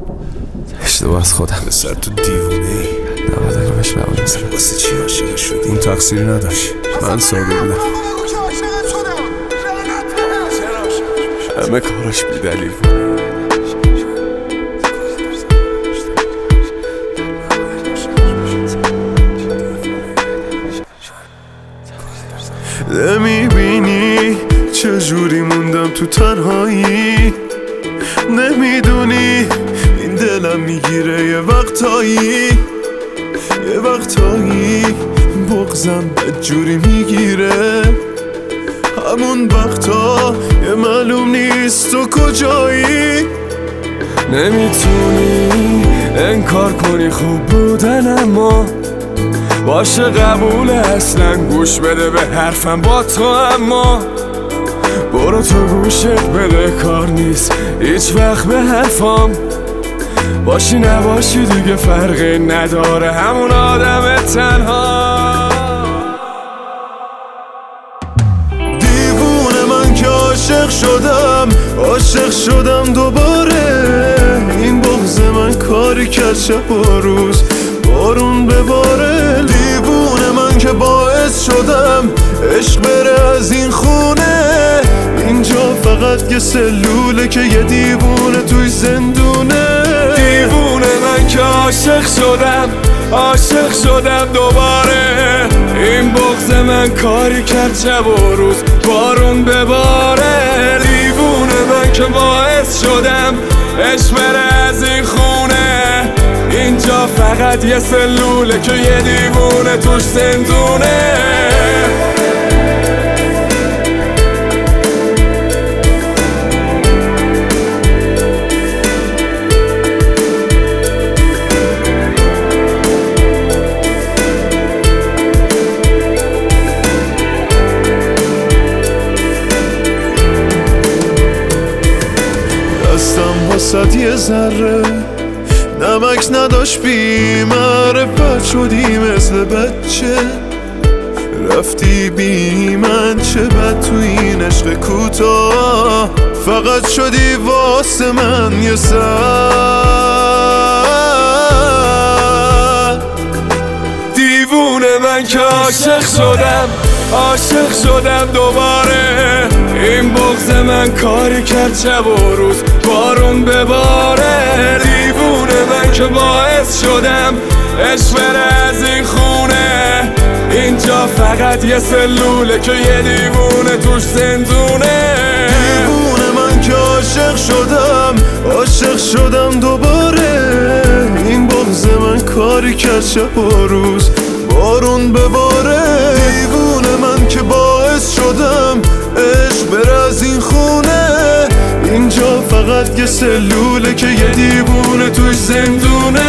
اشتباه از خودم. پسر تو دیوونه‌ای. نباید روش بمونم. واسه چی عاشق شدی؟ اون تقصیری نداشت، من ساده بودم. همه کاراش بی‌دلیل بود. نمیبینی چجوری موندم تو تنهایی؟ نمیدونی این دلم میگیره یه وقتایی بغزم بدجوری میگیره. همون وقتا یه معلوم نیست تو کجایی. نمیتونی انکار کنی خوب بودن، اما باشه قبوله، اصلا گوش بده به حرفم با تو. اما برو تو گوشت بده، کار نیست هیچ وقت به حرفام. باشی نباشی دیگه فرقی نداره، همون آدم تنها. دیوونه من که عاشق شدم دوباره. این بغض من کاری کرد شب و روز بارون بباره. دیوونه من که باعث شدم عشق بره از این خونه. اینجا فقط یه سلوله که یه دیوونه توی زندونه. دیوونه من که عاشق شدم دوباره. این بغض من کاری کرد شب و روز بارون بباره. دیوونه من که باعث شدم عشق بره از این خونه. اینجا فقط یه سلوله که یه دیوونه توش زندونه. دستم واسد یه ذره نمک نداشت، بی معرفت شدی مثل بچه. رفتی بی من، چه بد تو این عشق کوتاه. فقط شدی واسه من یه سر. دیوونه من که عاشق شدم دوباره. این بغض من کاری کرد شب و روز بارون بباره. دیوونه من که باعث شدم عشق بره از این خونه. اینجا فقط یه سلوله که یه دیوونه توش زندونه. دیوونه من که عاشق شدم دوباره. این بغض من کاری کرد شب و روز بارون بباره. دیوونه من که باعث شدم عشق بره از این خونه. اینجا فقط یه سلوله که یه دیوونه توش زندونه.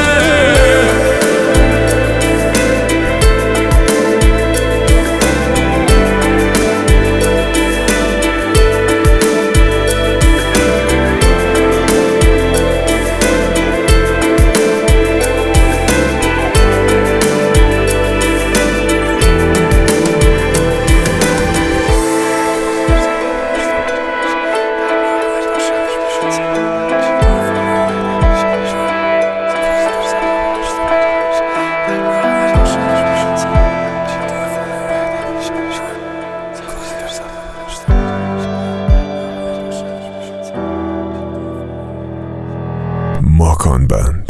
ماکان بند.